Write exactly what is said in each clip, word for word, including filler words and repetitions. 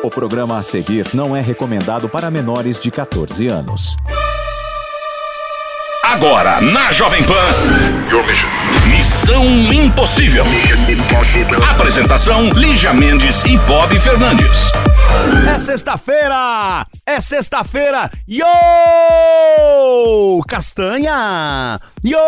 O programa a seguir não é recomendado para menores de catorze anos. Agora, na Jovem Pan, Missão Impossível. Apresentação, Lígia Mendes e Bob Fernandes. É sexta-feira! É sexta-feira! Yo! Castanha!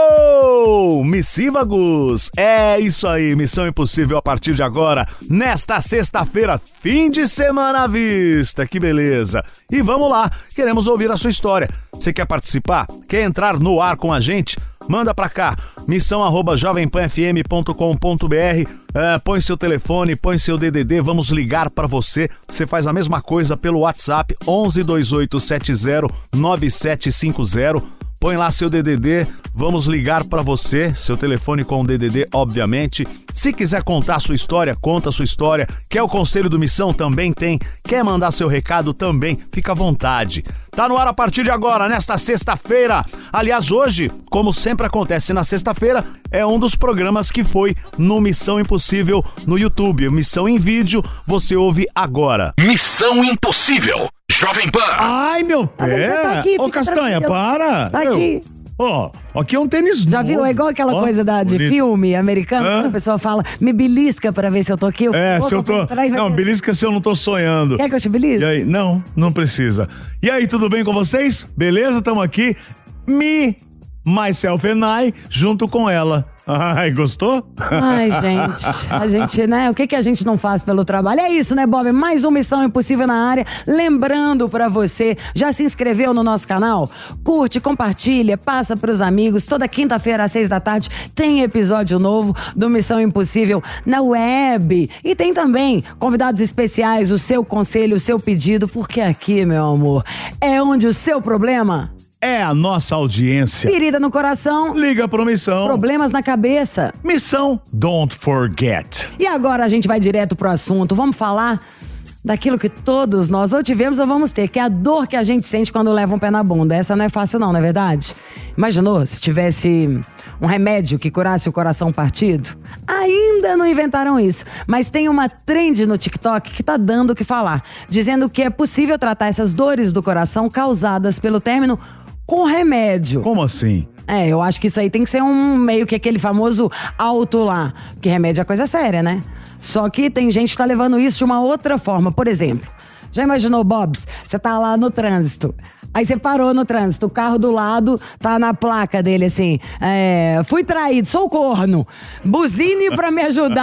Yo! Missívagos! É isso aí, Missão Impossível a partir de agora, nesta sexta-feira, fim de semana à vista, que beleza! E vamos lá, queremos ouvir a sua história. Você quer participar? Quer entrar no ar com a gente? Manda pra cá, missão arroba jovem pan f m ponto com ponto b r, é, põe seu telefone, põe seu D D D, vamos ligar pra você. Você faz a mesma coisa pelo WhatsApp onze dois oito sete zero nove sete cinco zero. Põe lá seu D D D, vamos ligar pra você, seu telefone com o D D D, obviamente. Se quiser contar a sua história, conta a sua história. Quer o conselho do Missão? Também tem. Quer mandar seu recado? Também. Fica à vontade. Tá no ar a partir de agora, nesta sexta-feira. Aliás, hoje, como sempre acontece na sexta-feira, é um dos programas que foi no Missão Impossível no YouTube. Missão em vídeo, você ouve agora. Missão Impossível, Jovem Pan. Ai, meu pé. Tá tá aqui, Ô, Castanha, tranquilo. para. Tá aqui. Ó, oh, aqui é um tênis Já novo. viu? É igual aquela oh, coisa da, de bonito. filme americano, Hã? quando a pessoa fala, me belisca pra ver se eu tô aqui. Eu, É, pô, se eu tô... peraí, vai Não, ver. belisca se eu não tô sonhando. Quer que eu te belisque? E aí? Não, não precisa. E aí, tudo bem com vocês? Beleza? Tamo aqui. Me, myself and I, junto com ela. Ai, gostou? Ai, gente, a gente, né? O que que a gente não faz pelo trabalho? É isso, né, Bob? Mais uma Missão Impossível na área. Lembrando pra você, já se inscreveu no nosso canal? Curte, compartilha, passa pros amigos. Toda quinta-feira às seis da tarde tem episódio novo do Missão Impossível na web. E tem também convidados especiais, o seu conselho, o seu pedido, porque aqui, meu amor, é onde o seu problema... É a nossa audiência. Ferida no coração. Liga pro Missão. Problemas na cabeça. Missão Don't Forget. E agora a gente vai direto pro assunto. Vamos falar daquilo que todos nós ou tivemos ou vamos ter, que é a dor que a gente sente quando leva um pé na bunda. Essa não é fácil não, não é verdade? Imaginou se tivesse um remédio que curasse o coração partido? Ainda não inventaram isso, mas tem uma trend no TikTok que tá dando o que falar, dizendo que é possível tratar essas dores do coração causadas pelo término com remédio. Como assim? É, eu acho que isso aí tem que ser um meio que aquele famoso alto lá, porque remédio é coisa séria, né? Só que tem gente que tá levando isso de uma outra forma. Por exemplo, já imaginou, Bobs? Você tá lá no trânsito, aí você parou no trânsito, o carro do lado tá na placa dele assim, é, fui traído, sou corno, buzine pra me ajudar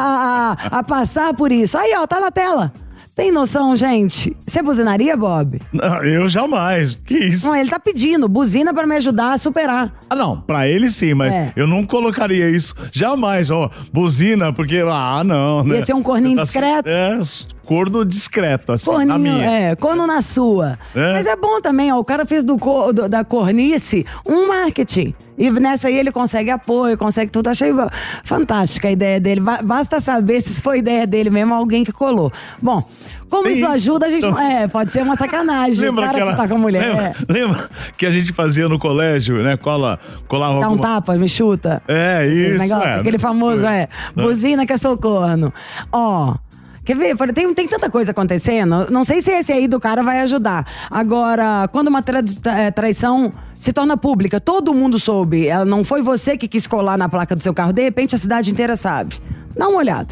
a, a, a passar por isso. Aí, ó, tá na tela. Tem noção, gente? Você buzinaria, Bob? Não, eu jamais. Que isso? Não, ele tá pedindo, buzina pra me ajudar a superar. Ah, não, pra ele sim, mas É. eu não colocaria isso jamais, ó, buzina, porque, ah, não, né? Ia ser um corninho Você tá- discreto? É, corno discreto, assim, na Corninho, minha. é, corno na sua. É. Mas é bom também, ó, o cara fez do, cor- do- da cornice um marketing. E nessa aí ele consegue apoio, consegue tudo. Achei fantástica a ideia dele. Ba- Basta saber se foi ideia dele mesmo, alguém que colou. Bom, como Tem isso isso, ajuda, a gente... então. É, pode ser uma sacanagem. Lembra o cara aquela, que tá com a mulher. lembra, é. lembra que a gente fazia no colégio, né? Cola, colava Dá um alguma... tapa, me chuta. É, Esse isso, negócio, é. aquele famoso, é, buzina que é seu corno. Ó, quer ver? Tem, tem tanta coisa acontecendo, não sei se esse aí do cara vai ajudar. Agora, quando uma tra- tra- traição se torna pública, todo mundo soube, ela não foi você que quis colar na placa do seu carro, de repente a cidade inteira sabe. Dá uma olhada.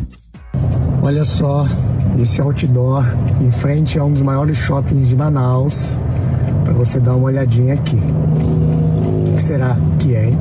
Olha só, esse outdoor em frente a um dos maiores shoppings de Manaus, para você dar uma olhadinha aqui. O que, que será que é, hein?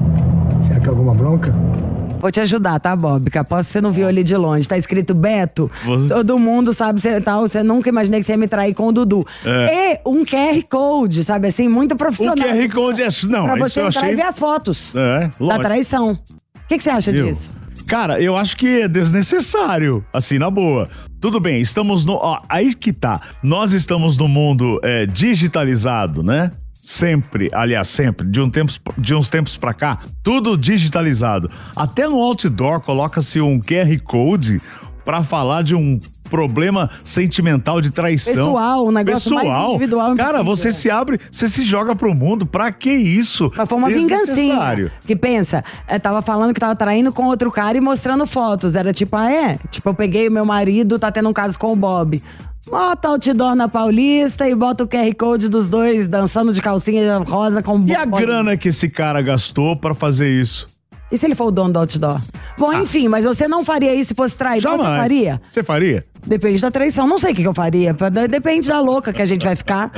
Será que é alguma bronca? Vou te ajudar, tá, Bob? Que aposto que você não viu ali de longe. Tá escrito Beto. Você- Todo mundo sabe, você, tal, você nunca imaginei que você ia me trair com o Dudu. É. E um Q R Code, sabe assim, muito O profissional. Q R Code é... Não, Pra isso você eu entrar achei... e ver as fotos É, da lógico. traição. O que, que você acha Viu? disso? Cara, eu acho que é desnecessário, assim, na boa. Tudo bem, estamos no... Ó, aí que tá. Nós estamos no mundo é, digitalizado, né? Sempre, aliás, sempre, de, um tempos, de uns tempos pra cá, tudo digitalizado. Até no outdoor coloca-se um Q R Code pra falar de um problema sentimental de traição. Pessoal, um negócio mais Pessoal. individual Cara, impossível. você se abre, você se joga pro mundo. Pra que isso? Mas foi uma vingancinha. Desnecessário. Que pensa, é, tava falando que tava traindo com outro cara e mostrando fotos. Era tipo, ah, é? Tipo, eu peguei o meu marido, tá tendo um caso com o Bob. Bota outdoor na Paulista e bota o Q R Code dos dois dançando de calcinha rosa com... E a grana que esse cara gastou pra fazer isso? E se ele for o dono do outdoor? Bom, ah. enfim, mas você não faria isso se fosse traído? Jamais. Você faria? Você faria? Depende da traição, não sei o que, que eu faria. Depende da louca que a gente vai ficar.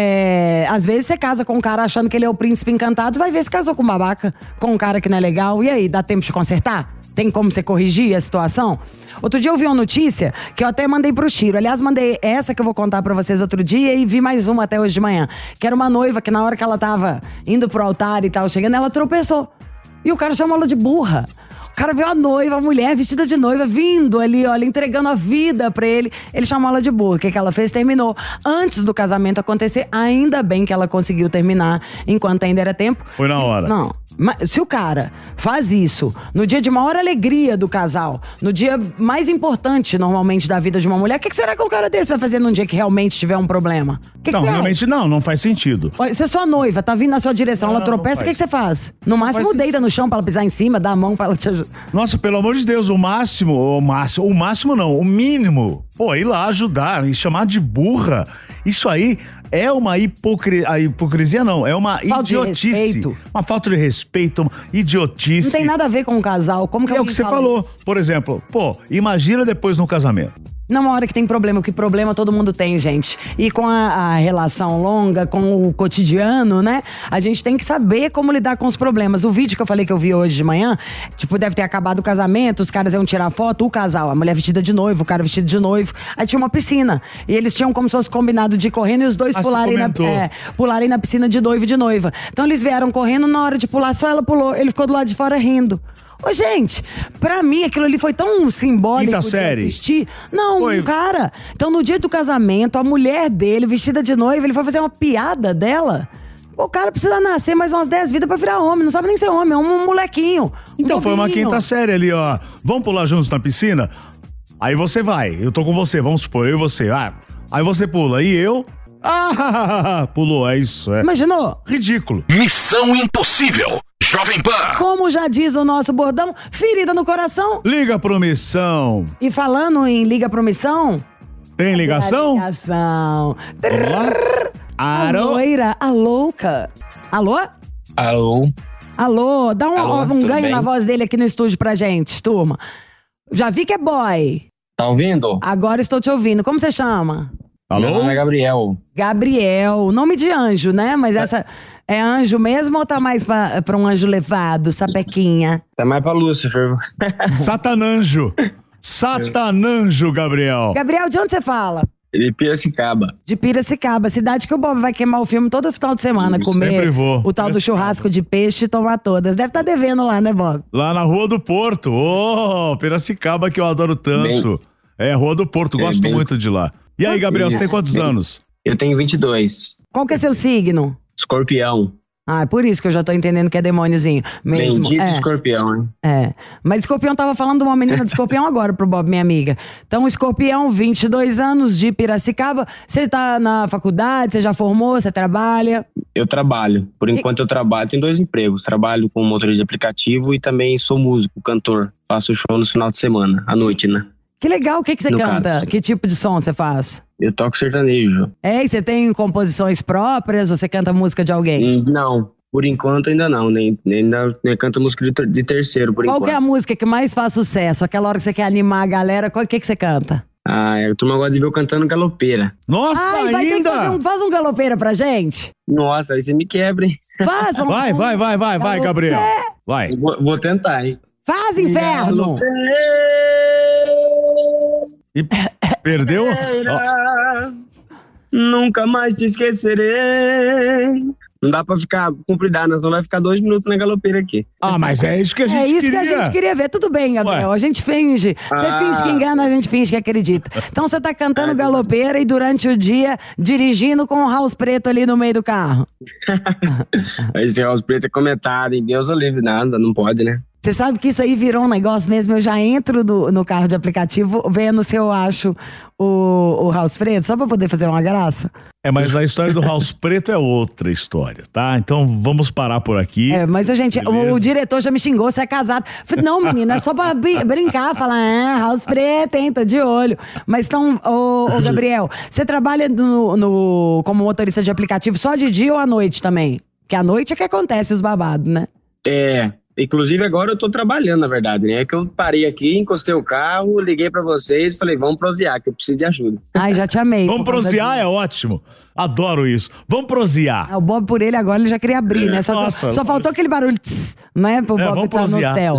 É, às vezes você casa com um cara achando que ele é o príncipe encantado, vai ver se casou com um babaca, com um cara que não é legal. E aí, dá tempo de consertar? Tem como você corrigir a situação? Outro dia eu vi uma notícia que eu até mandei pro Chiro. Aliás, mandei essa que eu vou contar pra vocês outro dia e vi mais uma até hoje de manhã. Que era uma noiva que na hora que ela tava indo pro altar e tal, chegando, ela tropeçou. E o cara chamou ela de burra. O cara viu a noiva, a mulher vestida de noiva, vindo ali, olha, entregando a vida pra ele. Ele chamou ela de burra. O que, que ela fez? Terminou. Antes do casamento acontecer, ainda bem que ela conseguiu terminar enquanto ainda era tempo. Foi na hora. Não. Mas se o cara faz isso no dia de maior alegria do casal, no dia mais importante, normalmente, da vida de uma mulher, o que, que será que um cara desse vai fazer num dia que realmente tiver um problema? Que não, que realmente não, não faz sentido. Se a sua noiva tá vindo na sua direção, não, ela tropeça, o que, que você faz? No máximo, faz deita no chão pra ela pisar em cima, dá a mão pra ela te ajudar. Nossa, pelo amor de Deus, o máximo, o máximo, o máximo não, o mínimo, pô, ir lá ajudar e chamar de burra, isso aí é uma hipocri... a hipocrisia não, é uma falta idiotice, uma falta de respeito, uma idiotice. Não tem nada a ver com o casal, como que é o que você falou, isso? Por exemplo, pô, imagina depois no casamento. Não, uma hora que tem problema, que problema todo mundo tem, gente. E com a, a relação longa, com o cotidiano, né? A gente tem que saber como lidar com os problemas. O vídeo que eu falei que eu vi hoje de manhã, tipo, deve ter acabado o casamento, os caras iam tirar foto, o casal, a mulher vestida de noivo, o cara vestido de noivo. Aí tinha uma piscina. E eles tinham como se fosse combinado de ir correndo e os dois ah, pularem na, é, pularem na piscina de noivo e de noiva. Então eles vieram correndo, na hora de pular, só ela pulou. Ele ficou do lado de fora rindo. Ô, gente, pra mim aquilo ali foi tão simbólico Quinta de série. assistir. Não, foi. cara. Então, no dia do casamento, a mulher dele, vestida de noiva, ele foi fazer uma piada dela. O cara precisa nascer mais umas dez vidas pra virar homem. Não sabe nem ser homem, é um molequinho. Um então, bobinho. Foi uma quinta série ali, ó. Vamos pular juntos na piscina? Aí você vai, eu tô com você, vamos supor, eu e você. Ah, aí você pula, e eu... Ah, pulou, é isso. É. Imaginou? Ridículo. Missão Impossível. Jovem Pan. Como já diz o nosso bordão, ferida no coração. Liga pro Missão. E falando em liga pro Missão... Tem ligação? Ligação. A loira, a louca. Alô? Alô? Alô, dá um, Alô, um ganho bem? na voz dele aqui no estúdio pra gente, turma. Já vi que é boy. Tá ouvindo? Agora estou te ouvindo. Como você chama? Alô? Meu nome é Gabriel. Gabriel. Nome de anjo, né? Mas essa é anjo mesmo ou tá mais pra, pra um anjo levado, sapequinha? Tá mais pra Lúcifer. Satananjo. Satananjo, Gabriel. Gabriel, de onde você fala? De Piracicaba. De Piracicaba, cidade que o Bob vai queimar o filme todo final de semana, Eu comer sempre vou. o tal do churrasco de peixe e tomar todas. Deve estar tá devendo lá, né, Bob? Lá na Rua do Porto. Ô, oh, Piracicaba que eu adoro tanto. Bem, é, Rua do Porto, gosto é, bem... muito de lá. E aí, Gabriel, Isso, você tem quantos bem... anos? Eu tenho vinte e dois. Qual que é seu signo? Escorpião. Ah, é por isso que eu já tô entendendo que é demôniozinho mesmo. Bendito é. escorpião, hein? É. Mas escorpião tava falando de uma menina de escorpião agora pro Bob, minha amiga. Então, escorpião, vinte e dois anos, de Piracicaba. Você tá na faculdade, você já formou, você trabalha? Eu trabalho. Por enquanto e... eu trabalho, tenho dois empregos. Trabalho como motorista de aplicativo e também sou músico, cantor. Faço show no final de semana, à noite, né? Que legal, o que, que você no canta? Caso. Que tipo de som você faz? Eu toco sertanejo. É, e você tem composições próprias ou você canta música de alguém? Não, por enquanto ainda não. Nem, nem, nem canto música de, ter, de terceiro, por Qual enquanto. Qual que é a música que mais faz sucesso? Aquela hora que você quer animar a galera, o que, que você canta? Ah, a turma gosta de ver eu cantando galopeira. Nossa, Ai, vai ainda? Ter que fazer um, faz um galopeira pra gente. Nossa, aí você me quebra, hein? Faz, vamos, vai, vai, vai, vai, vai, Gabriel. Vai. Vou, vou tentar, hein? Faz, inferno! E perdeu? Oh. Nunca mais te esquecerei. Não dá pra ficar cumpridadas, não vai ficar dois minutos na galopeira aqui. Ah, mas é isso que a gente queria. É isso queria. que a gente queria ver. Tudo bem, Gabriel. Ué. A gente finge. Você ah. finge que engana, a gente finge que acredita. Então você tá cantando é, galopeira e durante o dia dirigindo com o house preto ali no meio do carro. Esse house preto é comentário, em Deus o livre, nada, não pode, né? Você sabe que isso aí virou um negócio mesmo. Eu já entro no, no carro de aplicativo vendo se eu acho o, o House Preto, só pra poder fazer uma graça. É, mas a história do House Preto é outra história, tá? Então vamos parar por aqui. É, mas, gente, o, o diretor já me xingou, você é casado. Falei, não, menina, é só pra brin- brincar, falar, ah, House Preto, hein, tô de olho. Mas então, ô, ô Gabriel, você trabalha no, no, como motorista de aplicativo só de dia ou à noite também? Que à noite é que acontece os babados, né? É, inclusive agora eu tô trabalhando, na verdade, né? É que eu parei aqui, encostei o carro, liguei pra vocês e falei, vamos prosear, que eu preciso de ajuda. Ai, já te amei. Vamos prosear, é ótimo. Adoro isso. Vamos prosear. Ah, o Bob, por ele, agora ele já queria abrir, né? Só, Nossa. só faltou aquele barulho, tss, né? Pro É, Bob vamos estar no prosear. céu.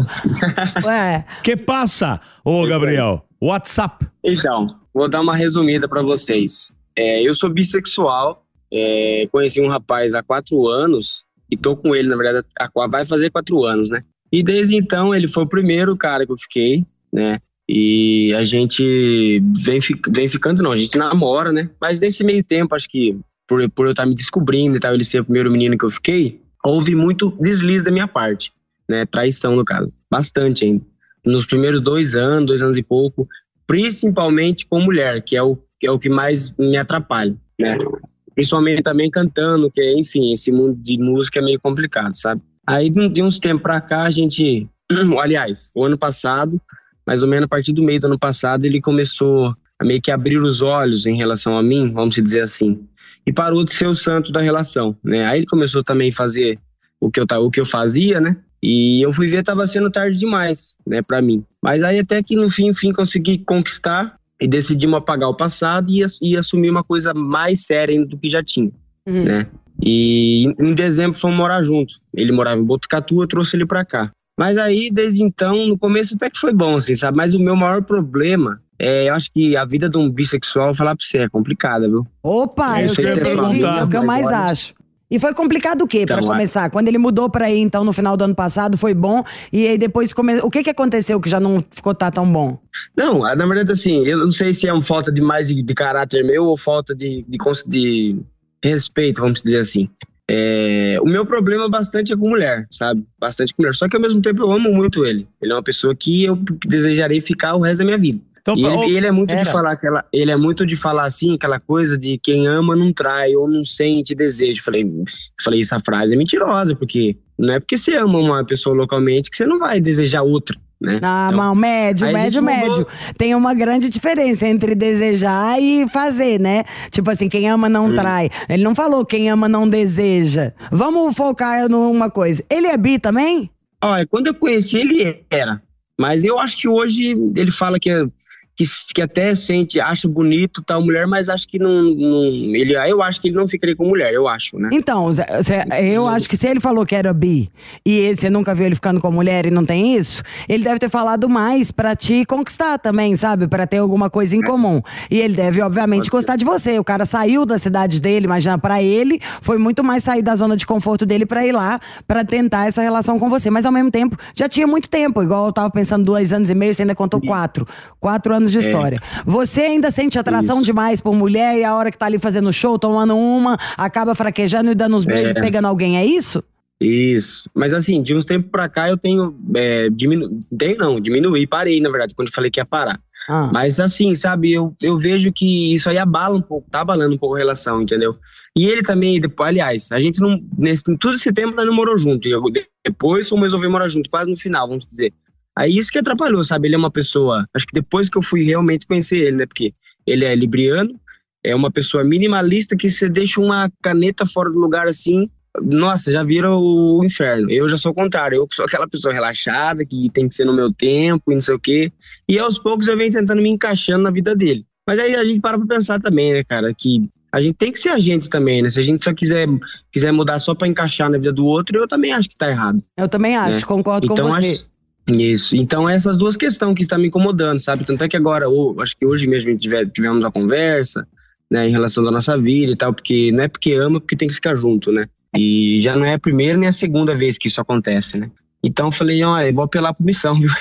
É. Que passa, ô Gabriel? WhatsApp. Então, vou dar uma resumida pra vocês. É, eu sou bissexual, é, conheci um rapaz há quatro anos e tô com ele, na verdade, há- vai fazer quatro anos, né? E desde então, ele foi o primeiro cara que eu fiquei, né? E a gente vem, fi- vem ficando, não, a gente namora, né? Mas nesse meio tempo, acho que por, por eu estar me descobrindo e tal, ele ser o primeiro menino que eu fiquei, houve muito deslize da minha parte, né? Traição, no caso. Bastante ainda. Nos primeiros dois anos, dois anos e pouco, principalmente com mulher, que é o que, é o que mais me atrapalha, né? Principalmente também cantando, que, enfim, esse mundo de música é meio complicado, sabe? Aí, de uns tempos pra cá, a gente... Aliás, o ano passado, mais ou menos a partir do meio do ano passado, ele começou a meio que abrir os olhos em relação a mim, vamos dizer assim, e parou de ser o santo da relação, né? Aí ele começou também a fazer o que eu, ta- o que eu fazia, né? E eu fui ver, tava sendo tarde demais, né, pra mim. Mas aí até que no fim, fim consegui conquistar e decidimos apagar o passado e, ass- e assumir uma coisa mais séria ainda do que já tinha, Uhum. né? E em- em dezembro fomos morar junto. Ele morava em Botucatu, eu trouxe ele pra cá. Mas aí, desde então, no começo até que foi bom, assim, sabe? Mas o meu maior problema é, eu acho que a vida de um bissexual, vou falar pra você, é complicada, viu? Opa, É eu isso que eu ia sempre perguntar. digo, é o que eu mais Agora- acho. E foi complicado o quê, pra Então, começar? Quando ele mudou pra aí, então, no final do ano passado, foi bom. E aí depois, come... o que que aconteceu que já não ficou tá tão bom? Não, na verdade, assim, eu não sei se é uma falta de mais de, de caráter meu ou falta de, de, cons- de respeito, vamos dizer assim. É, o meu problema bastante é com mulher, sabe? Bastante com mulher. Só que ao mesmo tempo eu amo muito ele. Ele é uma pessoa que eu desejarei ficar o resto da minha vida. Então, E pra- ele, ele é muito de Pera. falar aquela, ele é muito de falar assim, aquela coisa de quem ama não trai ou não sente desejo. Falei, falei essa frase é mentirosa, porque não é porque você ama uma pessoa localmente que você não vai desejar outra, né? Ah, Então, mas médio, aí a médio, gente mudou. médio. Tem uma grande diferença entre desejar e fazer, né? Tipo assim, quem ama não Hum. trai. Ele não falou quem ama não deseja. Vamos focar numa coisa. Ele é bi também? Olha, quando eu conheci ele era, mas eu acho que hoje ele fala que, é- que, que até sente, acha bonito tal mulher, mas acho que não, não ele, eu acho que ele não ficaria com mulher, eu acho, né? Então, Zé, Zé, eu acho que se ele falou que era bi e ele- você nunca viu ele ficando com mulher e não tem isso, ele deve ter falado mais pra te conquistar também, sabe? Pra ter alguma coisa em comum. E ele deve, obviamente, gostar de você. O cara saiu da cidade dele, imagina, pra ele, foi muito mais sair da zona de conforto dele pra ir lá, pra tentar essa relação com você. Mas ao mesmo tempo, já tinha muito tempo. Igual eu tava pensando, dois anos e meio, você ainda contou quatro. Quatro anos de história. Você ainda sente atração Isso. demais por mulher e a hora que tá ali fazendo show, tomando uma, acaba fraquejando e dando uns beijos e É. pegando alguém, é isso? Isso. Mas assim, de uns tempos pra cá eu tenho é, diminu... tenho não, diminuí, parei, na verdade, quando eu falei que ia parar. Ah. Mas assim, sabe, eu, eu vejo que isso aí abala um pouco, tá abalando um pouco a relação, entendeu? E ele também, depois, aliás, a gente não, nesse, todo esse tempo nós não morou junto, e eu- depois fomos resolver morar junto, quase no final, vamos dizer. Aí isso que atrapalhou, sabe, ele é uma pessoa, acho que depois que eu fui realmente conhecer ele, né, porque ele é libriano, é uma pessoa minimalista que você deixa uma caneta fora do lugar assim, nossa, já vira o inferno. Eu já sou o contrário, eu sou aquela pessoa relaxada, que tem que ser no meu tempo e não sei o quê. E aos poucos eu venho tentando me encaixando na vida dele. Mas aí a gente para pra pensar também, né, cara, que a gente tem que ser a gente também, né? Se a gente só quiser, quiser mudar só pra encaixar na vida do outro, eu também acho que tá errado. Eu também acho, É. concordo Então, com você. acho- Isso. Então, essas duas questões que estão me incomodando, sabe? Tanto é que agora, ou, acho que hoje mesmo a gente tiver, tivemos uma conversa, né, em relação da nossa vida e tal, porque não é porque ama, porque tem que ficar junto, né? E já não é a primeira nem a segunda vez que isso acontece, né? Então eu falei, ó, eu vou apelar pro Missão, viu?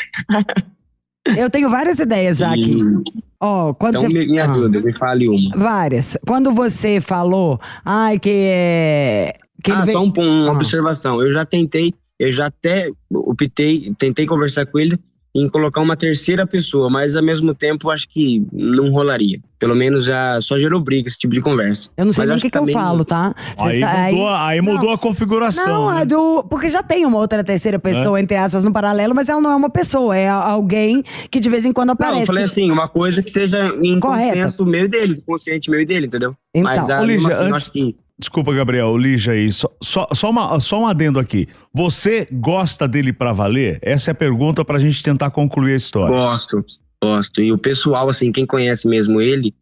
Eu tenho várias ideias já aqui. Ó, quando Então você... me, me Ah. ajuda, me fale uma. Várias. Quando você falou, ai, que é... Que ele ah, veio- só um, um, uma Ah. observação. Eu já tentei, eu já até optei, tentei conversar com ele em colocar uma terceira pessoa, mas ao mesmo tempo acho que não rolaria. Pelo menos já só gerou briga esse tipo de conversa. Eu não sei mas nem o que, que eu falo, tá? Aí, está, mudou, aí, aí mudou não, a configuração. Não, né? a do, porque já tem uma outra terceira pessoa, é. entre aspas, no paralelo, mas ela não é uma pessoa, é alguém que de vez em quando aparece. Não, eu falei assim, uma coisa que seja em Correta. consenso meu e dele, consciente meu e dele, entendeu? Então, mas a, Ô, Lígia, assim, eu antes- acho que Desculpa, Gabriel, Lígia aí, só, só, só, uma, só um adendo aqui. Você gosta dele pra valer? Essa é a pergunta pra gente tentar concluir a história. gosto, gosto. E o pessoal, assim, quem conhece mesmo ele,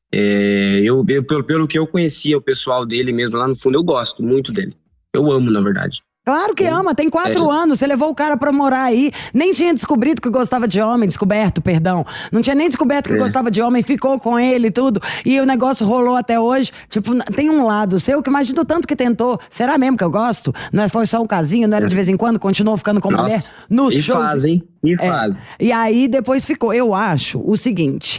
é, eu, eu pelo, pelo que eu conhecia o pessoal dele mesmo lá no fundo, eu gosto muito dele. Eu amo, na verdade. Claro que ama, tem quatro É. anos, você levou o cara pra morar aí, nem tinha descobrido que gostava de homem, descoberto, perdão, não tinha nem descoberto que É. gostava de homem, ficou com ele e tudo, e o negócio rolou até hoje, tipo, tem um lado seu que imagina o tanto que tentou, será mesmo que eu gosto? Não é- foi só um casinho, não era de vez em quando, continuou ficando com mulher Nossa, nos e shows. faz, hein? E É. faz. E aí depois ficou. Eu acho o seguinte: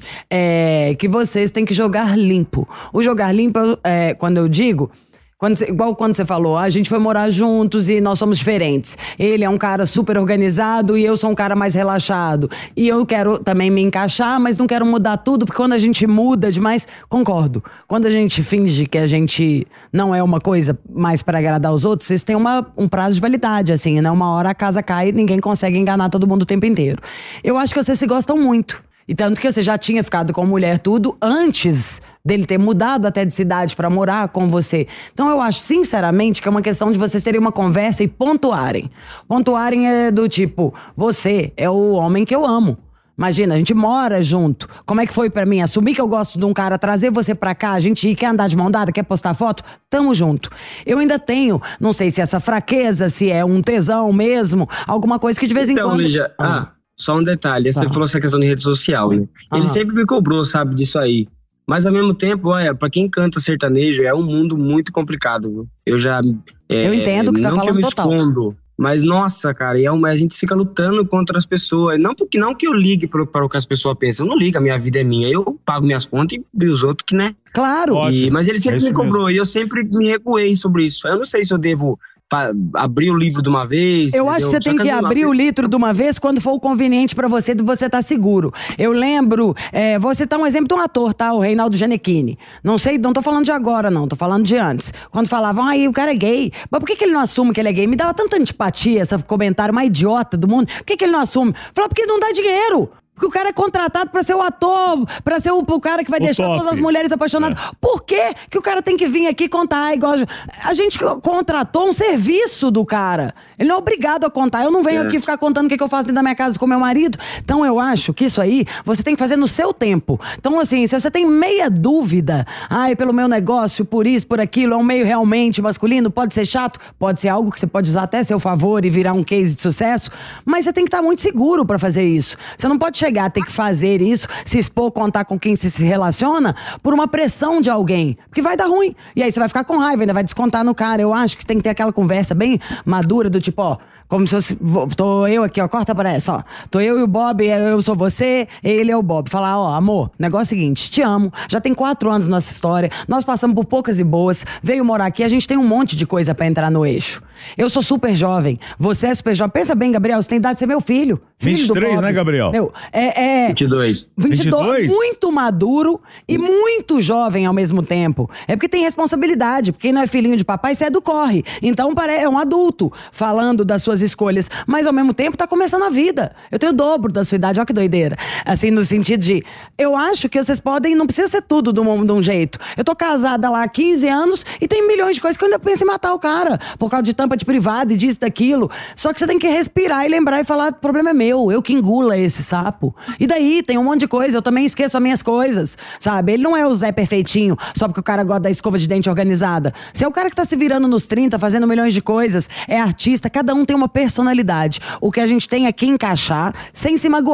é, que vocês têm que jogar limpo. O jogar limpo, é, quando eu digo. Quando cê- igual quando você falou, a gente foi morar juntos e nós somos diferentes. Ele é um cara super organizado e eu sou um cara mais relaxado. E eu quero também me encaixar, mas não quero mudar tudo, porque quando a gente muda demais, concordo. Quando a gente finge que a gente não é uma coisa mais pra agradar os outros, isso tem uma, um prazo de validade, assim, né? Uma hora a casa cai e ninguém consegue enganar todo mundo o tempo inteiro. Eu acho que vocês se gostam muito. E tanto que você já tinha ficado com mulher tudo antes dele ter mudado até de cidade pra morar com você. Então eu acho, sinceramente, que é uma questão de vocês terem uma conversa e pontuarem. Pontuarem é do tipo, você é o homem que eu amo. Imagina, a gente mora junto. Como é que foi pra mim? Assumir que eu gosto de um cara, trazer você pra cá, a gente ir, quer andar de mão dada, quer postar foto? Tamo junto. Eu ainda tenho, não sei se essa fraqueza, se é um tesão mesmo, alguma coisa que de vez em Então, quando... Lígia, ah, só um detalhe. Você Tá. falou essa questão de rede social, né? Ele Aham. sempre me cobrou, sabe, disso aí. Mas ao mesmo tempo, olha, pra quem canta sertanejo, é um mundo muito complicado, viu? Eu já... é, Eu entendo o que você tá não falando que eu me total. escondo, mas nossa, cara, e é uma, a gente fica lutando contra as pessoas. Não, porque, não que eu ligue pro, para o que as pessoas pensam. Eu não ligo, a minha vida é minha. Eu pago minhas contas e, e os outros que, né? Claro. Ótimo. E, mas ele É sempre isso me cobrou e eu sempre me recuei sobre isso. Eu não sei se eu devo pa- abrir o livro de uma vez. Eu acho que você entendeu? tem Só que não- abrir o litro de uma vez quando for o conveniente pra você, de você tá seguro. Eu lembro, é, vou citar um exemplo de um ator, tá? O Reinaldo Gianecchini. Não sei, não tô falando de agora, não, tô falando de antes. Quando falavam, aí o cara é gay. Mas por que, que ele não assume que ele é gay? Me dava tanta antipatia, esse comentário mais idiota do mundo. Por que, que ele não assume? Falava, porque não dá dinheiro. Porque o cara é contratado pra ser o ator, pra ser o, o cara que vai O deixar top. todas as mulheres apaixonadas. Por que que o cara tem que vir aqui contar igual... a- A gente contratou um serviço do cara. Ele não é obrigado a contar. Eu não venho É. aqui ficar contando o que, que eu faço dentro da minha casa com meu marido. Então eu acho que isso aí você tem que fazer no seu tempo. Então assim, se você tem meia dúvida, ai, pelo meu negócio, por isso, por aquilo, é um meio realmente masculino, pode ser chato, pode ser algo que você pode usar até a seu favor e virar um case de sucesso, mas você tem que estar muito seguro pra fazer isso. Você não pode chegar a ter que fazer isso, se expor, contar com quem você se relaciona, por uma pressão de alguém. Porque vai dar ruim. E aí você vai ficar com raiva, ainda vai descontar no cara. Eu acho que você tem que ter aquela conversa bem madura, do tipo, ó, como se fosse, vou- tô eu aqui, ó, corta pra essa, ó. Tô eu e o Bob, eu sou você, ele é o Bob. Falar, ó, amor, negócio é o seguinte, te amo, já tem quatro anos nossa história, nós passamos por poucas e boas, veio morar aqui, a gente tem um monte de coisa pra entrar no eixo. Eu sou super jovem, você é super jovem. Pensa bem, Gabriel, você tem idade de ser meu filho. filho vinte e três, um do Bob. né, Gabriel? Meu, é, é, vinte e dois. vinte e dois, vinte e dois? muito maduro e muito jovem ao mesmo tempo. É porque tem responsabilidade, porque quem não é filhinho de papai, você é do corre. Então pare- é um adulto falando das suas escolhas, mas ao mesmo tempo tá começando a vida. Eu tenho o dobro da sua idade, olha que doideira. Assim, no sentido de, eu acho que vocês podem, não precisa ser tudo de um, de um jeito. Eu tô casada lá há quinze anos e tem milhões de coisas que eu ainda penso em matar o cara, por causa de tampa de privado e disso, daquilo. Só que você tem que respirar e lembrar e falar, o problema é meu, eu que engula esse sapo. E daí, tem um monte de coisa, eu também esqueço as minhas coisas, sabe? Ele não é o Zé perfeitinho, só porque o cara gosta da escova de dente organizada. Você é o cara que tá se virando nos trinta, fazendo milhões de coisas, é artista, cada um tem uma personalidade. O que a gente tem é que encaixar sem se magoar.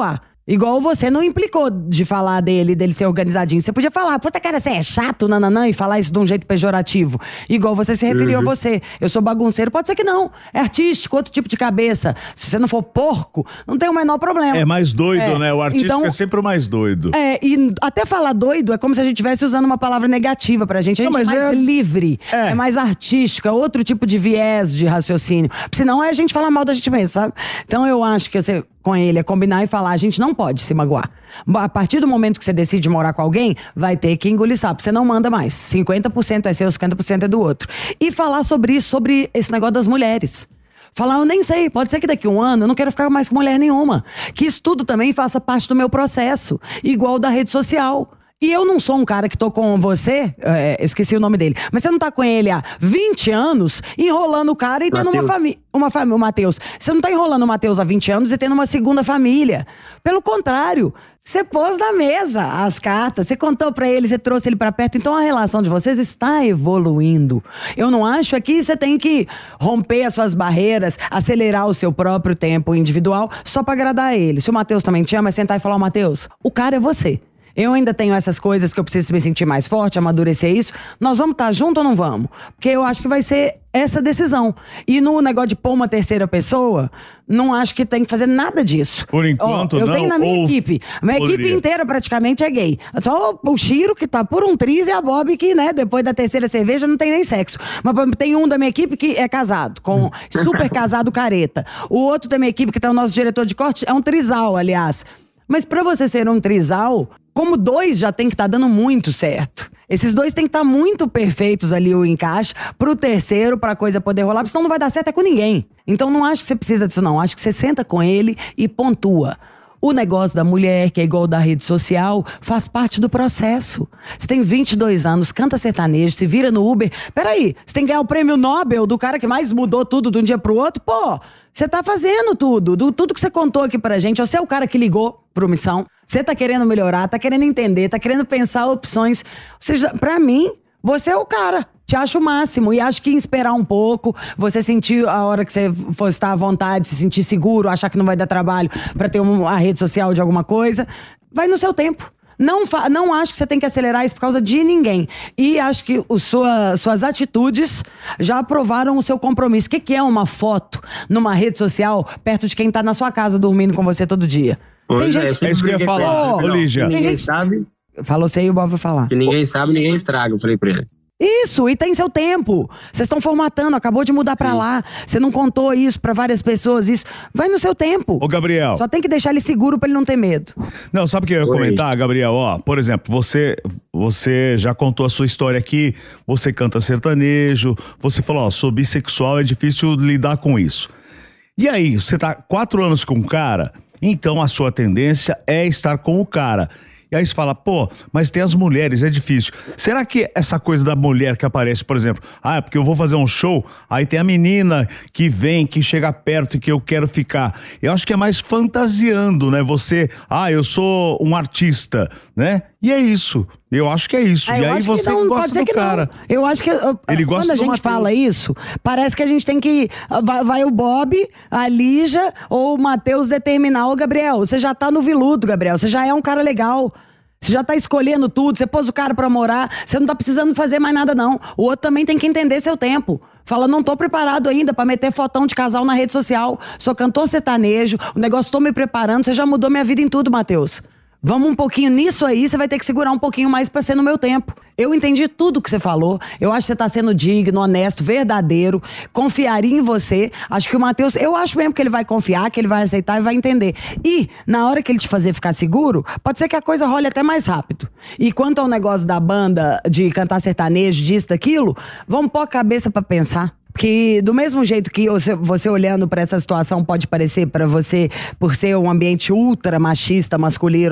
Igual você não implicou de falar dele, dele ser organizadinho. Você podia falar, puta cara, você é chato, nananã, e falar isso de um jeito pejorativo. Igual você se referiu uhum. a você. Eu sou bagunceiro, pode ser que não. É artístico, outro tipo de cabeça. Se você não for porco, não tem o menor problema. É mais doido, é. né? O artístico então, é sempre o mais doido. É, e até falar doido é como se a gente estivesse usando uma palavra negativa pra gente. A gente não, é mais é... livre, é. é mais artístico, é outro tipo de viés de raciocínio. Senão é a gente falar mal da gente mesmo, sabe? Então eu acho que você... com ele é combinar e falar, a gente não pode se magoar. A partir do momento que você decide morar com alguém, vai ter que engolir sapo. Você não manda mais. cinquenta por cento é seu, cinquenta por cento é do outro. E falar sobre isso, sobre esse negócio das mulheres. Falar, eu nem sei, pode ser que daqui a um ano eu não quero ficar mais com mulher nenhuma. Que isso tudo também faça parte do meu processo. Igual da rede social. E eu não sou um cara que tô com você, é, eu esqueci o nome dele, mas você não tá com ele há vinte anos enrolando o cara e tendo Mateus. uma família. Uma família, o Matheus. Você não tá enrolando o Matheus há vinte anos e tendo uma segunda família. Pelo contrário, você pôs na mesa as cartas, você contou pra ele, você trouxe ele pra perto. Então a relação de vocês está evoluindo. Eu não acho é que você tem que romper as suas barreiras, acelerar o seu próprio tempo individual só pra agradar ele. Se o Matheus também te ama, é sentar e falar, Matheus, o cara é você. Eu ainda tenho essas coisas que eu preciso me sentir mais forte, amadurecer isso. Nós vamos estar juntos ou não vamos? Porque eu acho que vai ser essa decisão. E no negócio de pôr uma terceira pessoa, não acho que tem que fazer nada disso. Por enquanto, oh, eu não. Eu tenho na minha equipe. A minha poderia. equipe inteira praticamente é gay. Só o Chiro, que tá por um triz, e a Bob, que, né, depois da terceira cerveja não tem nem sexo. Mas tem um da minha equipe que é casado, com super casado careta. O outro da minha equipe, que tá o nosso diretor de corte, é um trisal, aliás. Mas pra você ser um trisal, como dois já tem que estar tá dando muito certo. Esses dois tem que estar tá muito perfeitos ali o encaixe pro terceiro, pra coisa poder rolar, porque senão não vai dar certo é com ninguém. Então não acho que você precisa disso não, acho que você senta com ele e pontua. O negócio da mulher, que é igual da rede social, faz parte do processo. Você tem vinte e dois anos, canta sertanejo, se vira no Uber. Peraí, você tem que ganhar o prêmio Nobel do cara que mais mudou tudo de um dia pro outro? Pô, você tá fazendo tudo. Do, tudo que você contou aqui pra gente. Você é o cara que ligou pro Missão. Você tá querendo melhorar, tá querendo entender, tá querendo pensar opções. Ou seja, pra mim, você é o cara. Te acho o máximo. E acho que em esperar um pouco, você sentir a hora que você for estar à vontade, se sentir seguro, achar que não vai dar trabalho pra ter uma rede social de alguma coisa, vai no seu tempo. Não, fa- não acho que você tem que acelerar isso por causa de ninguém. E acho que o sua, suas atitudes já provaram o seu compromisso. O que, que é uma foto numa rede social perto de quem tá na sua casa dormindo com você todo dia? Pois tem é, gente... É isso que eu ia falar, ô Lígia. Ninguém gente... sabe. Falou você e o Bob vai falar. Que ninguém sabe, ninguém estraga, eu falei pra ele. Isso, e tem seu tempo. Vocês estão formatando, acabou de mudar pra lá. Você não contou isso pra várias pessoas, isso. Vai no seu tempo. Ô, Gabriel. Só tem que deixar ele seguro pra ele não ter medo. Não, sabe o que eu ia Oi. comentar, Gabriel? Ó, por exemplo, você, você já contou a sua história aqui, você canta sertanejo, você falou, ó, sou bissexual, é difícil lidar com isso. E aí, você tá quatro anos com um cara, então a sua tendência é estar com o cara. E aí você fala, pô, mas tem as mulheres, é difícil. Será que essa coisa da mulher que aparece, por exemplo, ah, é porque eu vou fazer um show, aí tem a menina que vem, que chega perto e que eu quero ficar. Eu acho que é mais fantasiando, né? Você, ah, eu sou um artista, né? E é isso. Eu acho que é isso. Ah, e aí você não, gosta do cara. Não. Eu acho que uh, Ele gosta quando a do gente Mateus. fala isso, parece que a gente tem que uh, vai, vai o Bob, a Lígia ou o Matheus determinar. Ô, Gabriel, você já tá no viludo, Gabriel. Você já é um cara legal. Você já tá escolhendo tudo, você pôs o cara pra morar, você não tá precisando fazer mais nada não. O outro também tem que entender seu tempo. Fala, não tô preparado ainda pra meter fotão de casal na rede social. Sou cantor sertanejo, o negócio tô me preparando, você já mudou minha vida em tudo, Matheus. Vamos um pouquinho nisso aí, você vai ter que segurar um pouquinho mais pra ser no meu tempo. Eu entendi tudo que você falou, eu acho que você tá sendo digno, honesto, verdadeiro, confiaria em você. Acho que o Matheus, eu acho mesmo que ele vai confiar, que ele vai aceitar e vai entender. E, na hora que ele te fazer ficar seguro, pode ser que a coisa role até mais rápido. E quanto ao negócio da banda, de cantar sertanejo, disso, daquilo, vamos pôr a cabeça pra pensar. Porque do mesmo jeito que você, você olhando pra essa situação pode parecer pra você, por ser um ambiente ultra machista, masculino,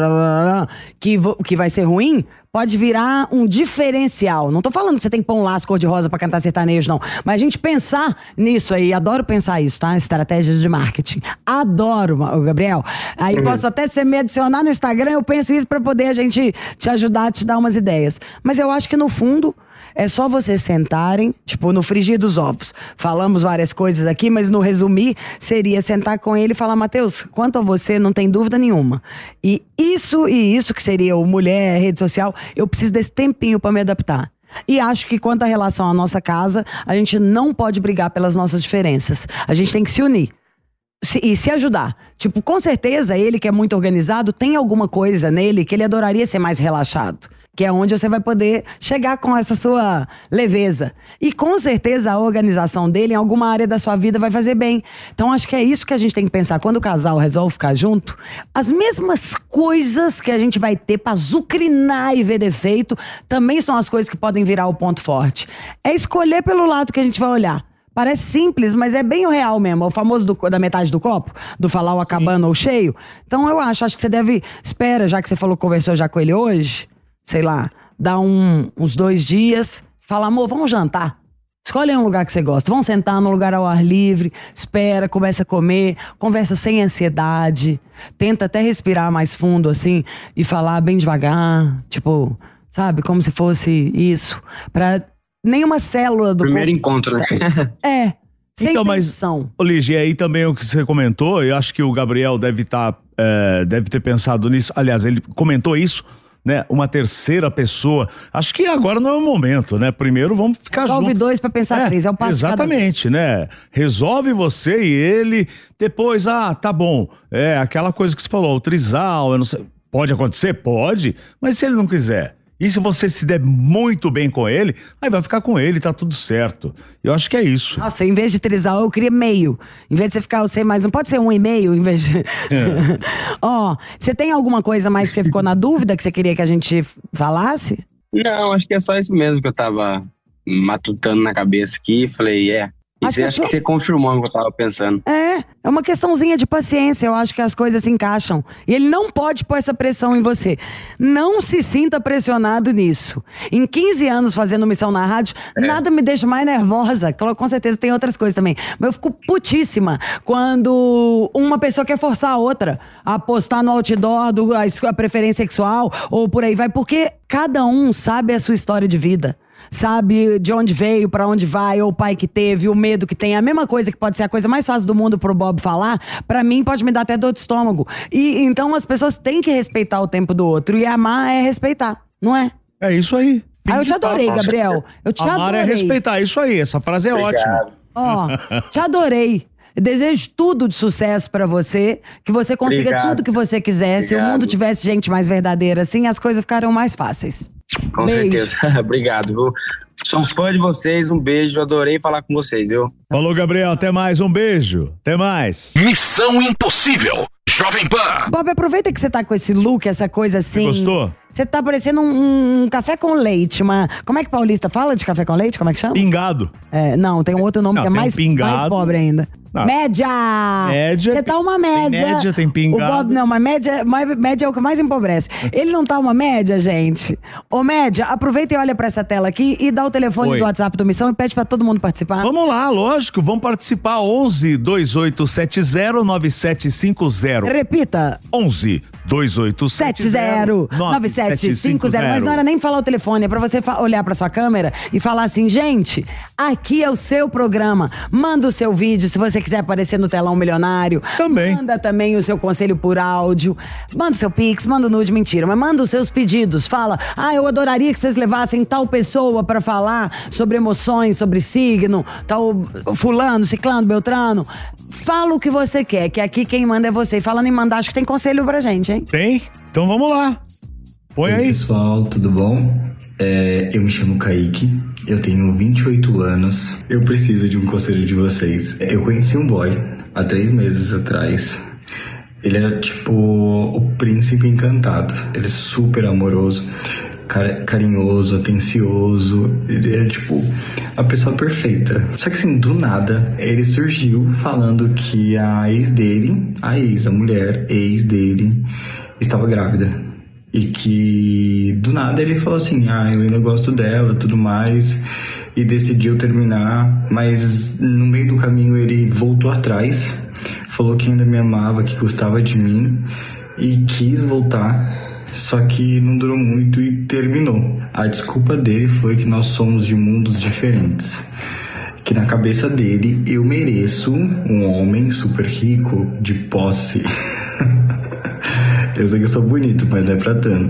que, que vai ser ruim, pode virar um diferencial. Não tô falando que você tem que pôr um laço cor-de-rosa pra cantar sertanejo, não. Mas a gente pensar nisso aí, adoro pensar isso, tá? Estratégias de marketing. Adoro, Gabriel. Aí uhum. posso até você me adicionar no Instagram, eu penso isso pra poder a gente te ajudar, te dar umas ideias. Mas eu acho que no fundo, É só vocês sentarem, tipo, no frigir dos ovos. Falamos várias coisas aqui, mas no resumir, seria sentar com ele e falar: Matheus, quanto a você, não tem dúvida nenhuma. E isso e isso, que seria o mulher, rede social, eu preciso desse tempinho pra me adaptar. E acho que quanto à relação à nossa casa, a gente não pode brigar pelas nossas diferenças. A gente tem que se unir. Se, e se ajudar. Tipo, com certeza, ele que é muito organizado, tem alguma coisa nele que ele adoraria ser mais relaxado. Que é onde você vai poder chegar com essa sua leveza. E com certeza a organização dele em alguma área da sua vida vai fazer bem. Então acho que é isso que a gente tem que pensar. Quando o casal resolve ficar junto, as mesmas coisas que a gente vai ter pra azucrinar e ver defeito, também são as coisas que podem virar o ponto forte. É escolher pelo lado que a gente vai olhar. Parece simples, mas é bem o real mesmo. O famoso do, da metade do copo, do falar o acabando ou cheio. Então eu acho, acho que você deve... Espera, já que você falou, conversou já com ele hoje, sei lá, dá um, uns dois dias, fala: amor, vamos jantar. Escolhe um lugar que você gosta. Vamos sentar num lugar ao ar livre, espera, começa a comer, conversa sem ansiedade. Tenta até respirar mais fundo, assim, e falar bem devagar. Tipo, sabe, como se fosse isso. Pra... Nenhuma célula do primeiro corpo. encontro, né? É, sem então, tensão. Mas, Lígia, aí também o que você comentou, eu acho que o Gabriel deve estar, é, deve ter pensado nisso. Aliás, ele comentou isso, né? Uma terceira pessoa. Acho que agora não é o momento, né? Primeiro vamos ficar juntos. Resolve dois pra pensar é, três, é o passo. Exatamente, né? Resolve você e ele, depois, ah, tá bom. É, aquela coisa que você falou, o trisal, eu não sei. Pode acontecer? Pode, mas se ele não quiser... E se você se der muito bem com ele, aí vai ficar com ele, tá tudo certo. Eu acho que é isso. Nossa, em vez de trisal, eu queria meio. Em vez de você ficar você mais um, pode ser um e meio, em vez de... Ó, é. Você tem alguma coisa mais que você ficou na dúvida que você queria que a gente falasse? Não, acho que é só isso mesmo que eu tava matutando na cabeça aqui. Falei, é... E você, acho que você confirmou o que eu tava pensando. É, é uma questãozinha de paciência. Eu acho que as coisas se encaixam. E ele não pode pôr essa pressão em você. Não se sinta pressionado nisso. Em quinze anos fazendo missão na rádio, é. nada me deixa mais nervosa. Com certeza tem outras coisas também. Mas eu fico putíssima quando uma pessoa quer forçar a outra a postar no outdoor do, a, a preferência sexual ou por aí vai. Porque cada um sabe a sua história de vida. Sabe de onde veio, pra onde vai, ou o pai que teve, o medo que tem. A mesma coisa que pode ser a coisa mais fácil do mundo pro Bob falar, pra mim pode me dar até dor de estômago. E então as pessoas têm que respeitar o tempo do outro. E amar é respeitar, não é? É isso aí. Ah, eu te adorei, Gabriel. Eu te amar adorei. É respeitar, isso aí. Essa frase é Obrigado. ótima. Ó, te adorei. Desejo tudo de sucesso pra você, que você consiga Obrigado. tudo que você quiser. Obrigado. Se o mundo tivesse gente mais verdadeira assim, as coisas ficariam mais fáceis. Com Beijo. certeza. Obrigado, viu? Sou fã de vocês, um beijo, adorei falar com vocês, viu? Falou, Gabriel, até mais, um beijo. Até mais. Missão Impossível, Jovem Pan. Bob, aproveita que você tá com esse look, essa coisa assim. Você gostou? Você tá parecendo um, um café com leite, uma... Como é que paulista fala de café com leite? Como é que chama? Pingado. É, não, tem um outro nome Não, que é tem um mais, pingado. mais pobre ainda. Não. Média! Média. Você tá uma média. Tem média, tem pingado. O Bob, não, mas média, mais- média é o que mais empobrece. Ele não tá uma média, gente. Ô, média, aproveita e olha pra essa tela aqui e dá o telefone Oi. do WhatsApp do Missão e pede pra todo mundo participar. Vamos lá, lógico, vamos participar. onze, dois oito sete zero, nove sete cinco zero. Repita. onze, dois oito sete sete zero zero, nove sete cinco zero. Mas não era nem falar o telefone, é pra você fa- olhar pra sua câmera e falar assim: gente, aqui é o seu programa. Manda o seu vídeo se você quiser aparecer no telão milionário. Também. Manda também o seu conselho por áudio. Manda o seu pix, manda o nude, mentira. Mas manda os seus pedidos. Fala: ah, eu adoraria que vocês levassem tal pessoa pra falar sobre emoções, sobre signo, tal fulano, ciclano, beltrano. Fala o que você quer, que aqui quem manda é você. E falando em mandar, acho que tem conselho pra gente, hein? Tem? Então vamos lá. Põe Oi, aí. pessoal, tudo bom? É, eu me chamo Kaique, eu tenho vinte e oito anos. Eu preciso de um conselho de vocês. Eu conheci um boy há três meses atrás. Ele era tipo o príncipe encantado. Ele é super amoroso, car- carinhoso, atencioso. Ele era tipo a pessoa perfeita. Só que assim, do nada, ele surgiu falando que a ex dele, a ex, a mulher ex dele, estava grávida. E que do nada ele falou assim: ah, eu ainda gosto dela, tudo mais. E decidiu terminar, mas no meio do caminho ele voltou atrás, falou que ainda me amava, que gostava de mim e quis voltar, só que não durou muito e terminou. A desculpa dele foi que nós somos de mundos diferentes. Que na cabeça dele eu mereço um homem super rico, de posse. Eu sei que eu sou bonito, mas não é pra tanto.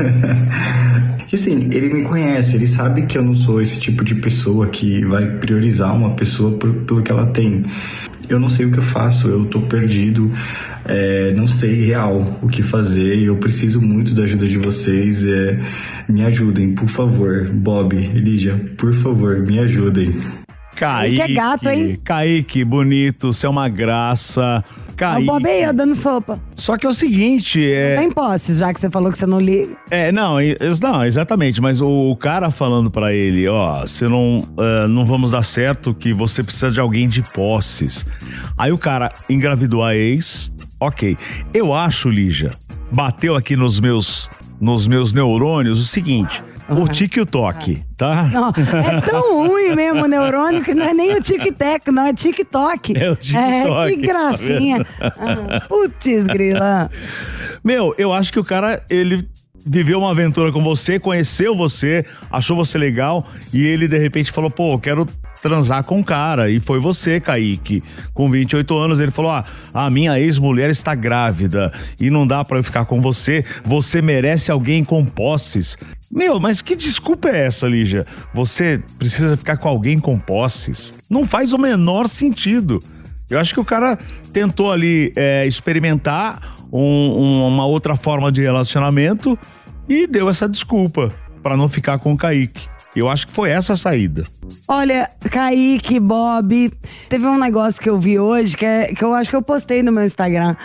E assim, ele me conhece, ele sabe que eu não sou esse tipo de pessoa que vai priorizar uma pessoa por, pelo que ela tem. Eu não sei o que eu faço, eu tô perdido, é, não sei real o que fazer, eu preciso muito da ajuda de vocês, é, me ajudem, por favor. Bob, Lígia, por favor, me ajudem. Kaique, que é gato, hein? Kaique, bonito, você é uma graça. Kaique. O Bob aí, ó, dando sopa. Só que é o seguinte, é... Tem posse, já que você falou que você não liga. É, não, não, exatamente, mas o, o cara falando pra ele, ó, você não, uh, não vamos dar certo, que você precisa de alguém de posses. Aí o cara engravidou a ex, ok. Eu acho, Lígia, bateu aqui nos meus, nos meus neurônios o seguinte... O tic-toc, tá? Não, é tão ruim mesmo o neurônio que não é nem o tic-tac, não, é tic-toc. É o tic-toc. É, que gracinha. Ah, putz, grila. Meu, eu acho que o cara, ele viveu uma aventura com você, conheceu você, achou você legal e ele de repente falou, pô, eu quero transar com o cara, e foi você, Kaique, com vinte e oito anos, ele falou, ah, a minha ex-mulher está grávida e não dá pra eu ficar com você, você merece alguém com posses. Meu, mas que desculpa é essa, Lígia? Você precisa ficar com alguém com posses? Não faz o menor sentido. Eu acho que o cara tentou ali é, experimentar um, um, uma outra forma de relacionamento e deu essa desculpa pra não ficar com o Kaique. Eu acho que foi essa a saída. Olha, Kaique, Bob, teve um negócio que eu vi hoje, que, é, que eu acho que eu postei no meu Instagram.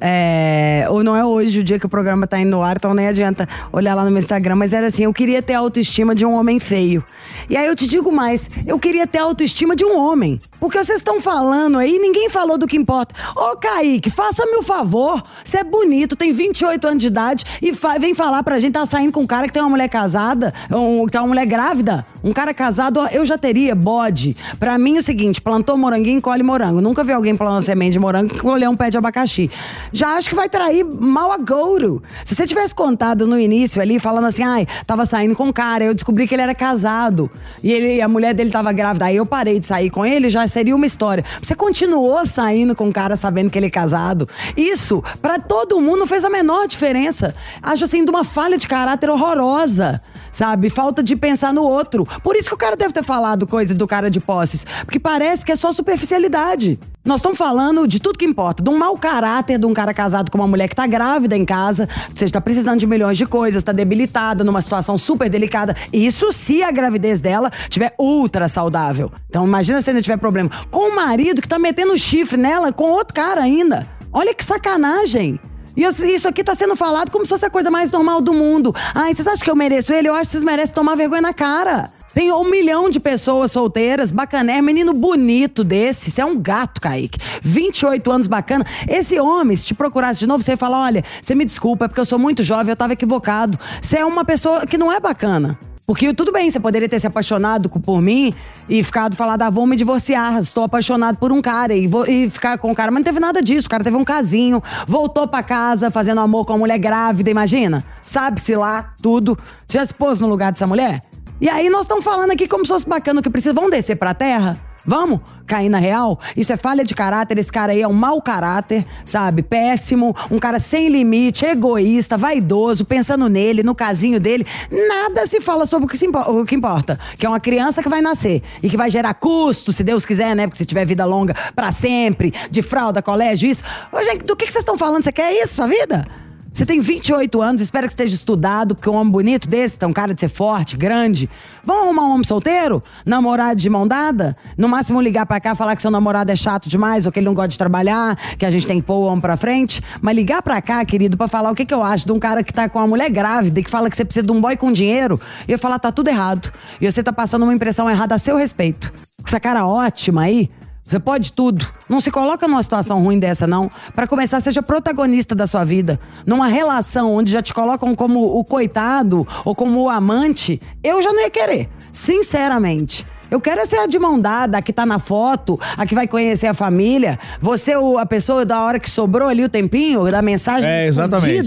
É, ou não é hoje, o dia que o programa tá indo no ar, então nem adianta olhar lá no meu Instagram. Mas era assim, eu queria ter a autoestima de um homem feio. E aí eu te digo mais, eu queria ter a autoestima de um homem. Porque vocês estão falando aí, ninguém falou do que importa. Ô, Kaique, faça-me o favor, você é bonito, tem vinte e oito anos de idade e fa- vem falar pra gente, tá saindo com um cara que tem uma mulher casada, um, que tem uma mulher grávida. Um cara casado, eu já teria bode. Pra mim é o seguinte, plantou moranguinho, colhe morango. Nunca vi alguém plantando semente de morango que colheu um pé de abacaxi. Já acho que vai trair mal a gouro. Se você tivesse contado no início ali, falando assim, ai, tava saindo com um cara, eu descobri que ele era casado e ele, a mulher dele tava grávida, aí eu parei de sair com ele, já seria uma história. Você continuou saindo com um cara sabendo que ele é casado. Isso, pra todo mundo, não fez a menor diferença. Acho assim, de uma falha de caráter horrorosa. Sabe? Falta de pensar no outro. Por isso que o cara deve ter falado coisa do cara de posses. Porque parece que é só superficialidade. Nós estamos falando de tudo que importa. De um mau caráter de um cara casado com uma mulher que tá grávida em casa. Ou seja, tá precisando de milhões de coisas, tá debilitada, numa situação super delicada. Isso se a gravidez dela tiver ultra saudável. Então imagina se ainda tiver problema. Com o marido que tá metendo chifre nela com outro cara ainda. Olha que sacanagem. E isso aqui tá sendo falado como se fosse a coisa mais normal do mundo. Ai, vocês acham que eu mereço ele? Eu acho que vocês merecem tomar vergonha na cara. Tem um milhão de pessoas solteiras, bacané, menino bonito desse. Você é um gato, Kaique. vinte e oito anos, bacana. Esse homem, se te procurasse de novo, você ia falar, olha, você me desculpa, é porque eu sou muito jovem, eu tava equivocado. Você é uma pessoa que não é bacana. Porque tudo bem, você poderia ter se apaixonado por mim e ficado falado, ah, vou me divorciar, estou apaixonado por um cara e, vou, e ficar com o cara, mas não teve nada disso, o cara teve um casinho, voltou pra casa fazendo amor com uma mulher grávida, imagina? Sabe-se lá, tudo. Você já se pôs no lugar dessa mulher? E aí nós estamos falando aqui como se fosse bacana o que precisa, vamos descer pra terra? Vamos cair na real? Isso é falha de caráter, esse cara aí é um mau caráter, sabe? Péssimo, um cara sem limite, egoísta, vaidoso, pensando nele, no casinho dele. Nada se fala sobre o que, se impo- o que importa, que é uma criança que vai nascer e que vai gerar custo, se Deus quiser, né? Porque se tiver vida longa pra sempre, de fralda, colégio, isso. Ô, gente, do que, que vocês estão falando? Você quer isso, sua vida? Você tem vinte e oito anos, espero que esteja estudado, porque um homem bonito desse, tem um cara de ser forte, grande. Vamos arrumar um homem solteiro? Namorado de mão dada? No máximo ligar pra cá, falar que seu namorado é chato demais, ou que ele não gosta de trabalhar, que a gente tem que pôr o homem pra frente. Mas ligar pra cá, querido, pra falar o que, que eu acho de um cara que tá com uma mulher grávida e que fala que você precisa de um boy com dinheiro, e eu falar, tá tudo errado. E você tá passando uma impressão errada a seu respeito. Com essa cara ótima aí, você pode tudo. Não se coloca numa situação ruim dessa, não. Pra começar, seja protagonista da sua vida. Numa relação onde já te colocam como o coitado ou como o amante, eu já não ia querer. Sinceramente. Eu quero ser a de mão dada, a que tá na foto, a que vai conhecer a família. Você, a pessoa da hora que sobrou ali o tempinho, da mensagem é, exatamente. escondido.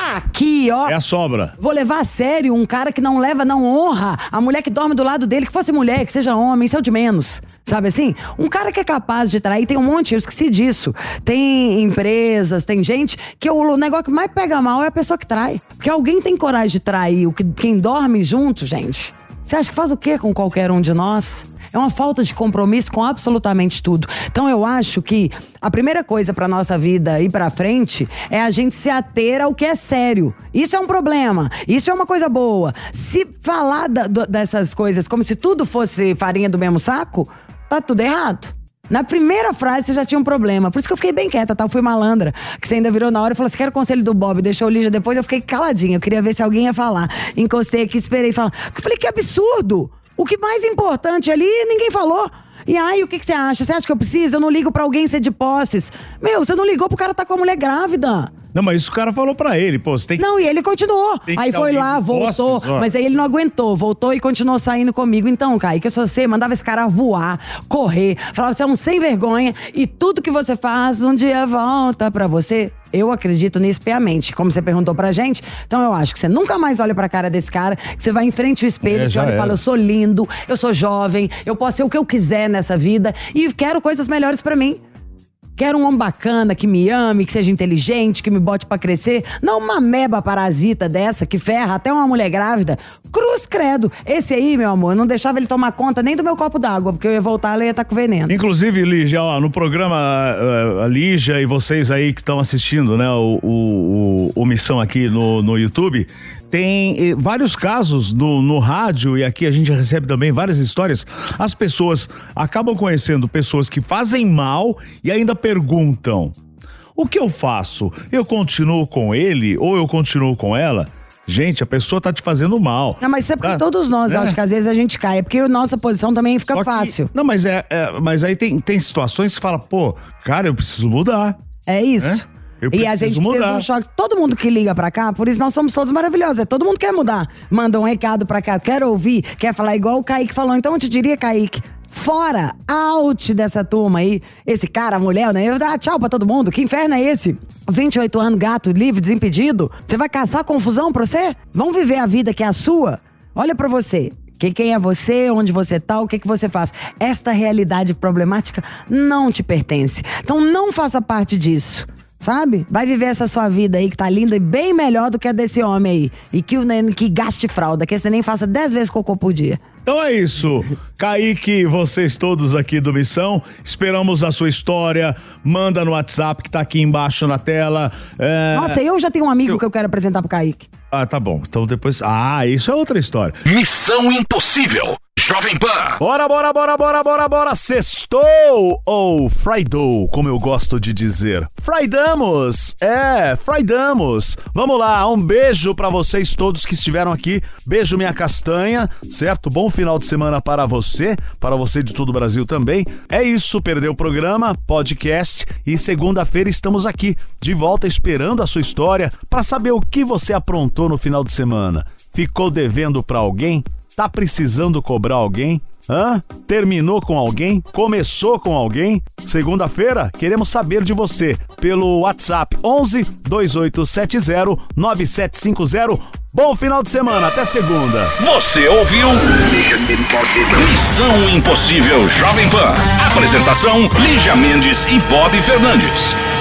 aqui, ó. É a sobra. Vou levar a sério um cara que não leva, não honra a mulher que dorme do lado dele, que fosse mulher, que seja homem, isso é o de menos. Sabe assim? Um cara que é capaz de trair, tem um monte, eu esqueci disso. Tem empresas, tem gente que o, o negócio que mais pega mal é a pessoa que trai. Porque alguém tem coragem de trair o que, quem dorme junto, gente. Você acha que faz o quê com qualquer um de nós? É uma falta de compromisso com absolutamente tudo. Então eu acho que a primeira coisa pra nossa vida ir pra frente é a gente se ater ao que é sério. Isso é um problema. Isso é uma coisa boa. Se falar da, do, dessas coisas como se tudo fosse farinha do mesmo saco, tá tudo errado. Na primeira frase você já tinha um problema. Por isso que eu fiquei bem quieta, tá? Eu fui malandra. Que você ainda virou na hora e falou assim, quero o conselho do Bob. Deixou o Lígia depois, eu fiquei caladinha. Eu queria ver se alguém ia falar. Encostei aqui, esperei falar. Eu falei, que absurdo! O que mais importante ali, ninguém falou. E aí, o que, que você acha? Você acha que eu preciso? Eu não ligo pra alguém ser de posses. Meu, você não ligou pro cara tá com a mulher grávida. Não, mas isso o cara falou pra ele, pô, você tem que... Não, e ele continuou. Aí foi lá, voltou, posses, mas aí ele não aguentou, voltou e continuou saindo comigo. Então, Kaique, se você mandava esse cara voar, correr, falava, você é um sem vergonha e tudo que você faz um dia volta pra você. Eu acredito nisso piamente, como você perguntou pra gente. Então eu acho que você nunca mais olha pra cara desse cara, que você vai em frente ao espelho, é, você olha e fala, eu sou lindo, eu sou jovem, eu posso ser o que eu quiser nessa vida e quero coisas melhores pra mim. Quero um homem bacana, que me ame, que seja inteligente, que me bote pra crescer. Não uma meba parasita dessa, que ferra até uma mulher grávida. Cruz credo. Esse aí, meu amor, eu não deixava ele tomar conta nem do meu copo d'água, porque eu ia voltar, ela ia estar com veneno. Inclusive, Lígia, ó, no programa, a, a Lígia e vocês aí que estão assistindo, né, o, o, o, o Missão aqui no, no YouTube, tem eh, vários casos no, no rádio, e aqui a gente recebe também várias histórias. As pessoas acabam conhecendo pessoas que fazem mal e ainda perguntam, o que eu faço? Eu continuo com ele ou eu continuo com ela? Gente, a pessoa tá te fazendo mal. Não, mas isso é porque tá? todos nós, é. eu acho que às vezes a gente cai. É porque a nossa posição também fica Só fácil. Que, não, mas é, é mas aí tem, tem situações que fala, pô, cara, eu preciso mudar. É isso. É? Eu e a gente mudar. precisa de um choque. Todo mundo que liga pra cá, por isso nós somos todos maravilhosos. É, todo mundo quer mudar. Manda um recado pra cá, quer ouvir, quer falar igual o Kaique falou. Então eu te diria, Kaique, fora, out dessa turma aí. Esse cara, a mulher, né? Eu dar tchau pra todo mundo. Que inferno é esse? vinte e oito anos, gato, livre, desimpedido. Você vai caçar confusão pra você? Vamos viver a vida que é a sua? Olha pra você. Que quem é você, onde você tá, o que que você faz. Esta realidade problemática não te pertence. Então não faça parte disso. Sabe? Vai viver essa sua vida aí que tá linda e bem melhor do que a desse homem aí. E que, que gaste fralda, que você nem faça dez vezes cocô por dia. Então é isso, Kaique, vocês todos aqui do Missão, esperamos a sua história, manda no WhatsApp que tá aqui embaixo na tela. É... Nossa, eu já tenho um amigo eu... que eu quero apresentar pro Kaique. Ah, tá bom, então depois, ah, isso é outra história. Missão Impossível, Jovem Pan. Bora, bora, bora, bora, bora, bora, sextou ou Friday, como eu gosto de dizer. Friday-amos, é, Friday-amos. Vamos lá, um beijo pra vocês todos que estiveram aqui, beijo minha castanha, certo? Bom final de semana para você, para você de todo o Brasil também. É isso, perdeu o programa, podcast e segunda-feira estamos aqui, de volta esperando a sua história pra saber o que você aprontou no final de semana. Ficou devendo pra alguém? Tá precisando cobrar alguém? Hã? Terminou com alguém? Começou com alguém? Segunda-feira, queremos saber de você pelo WhatsApp onze, dois oito sete zero, nove sete cinco zero. Bom final de semana, até segunda. Você ouviu Missão Impossível Jovem Pan. Apresentação Lígia Mendes e Bob Fernandes.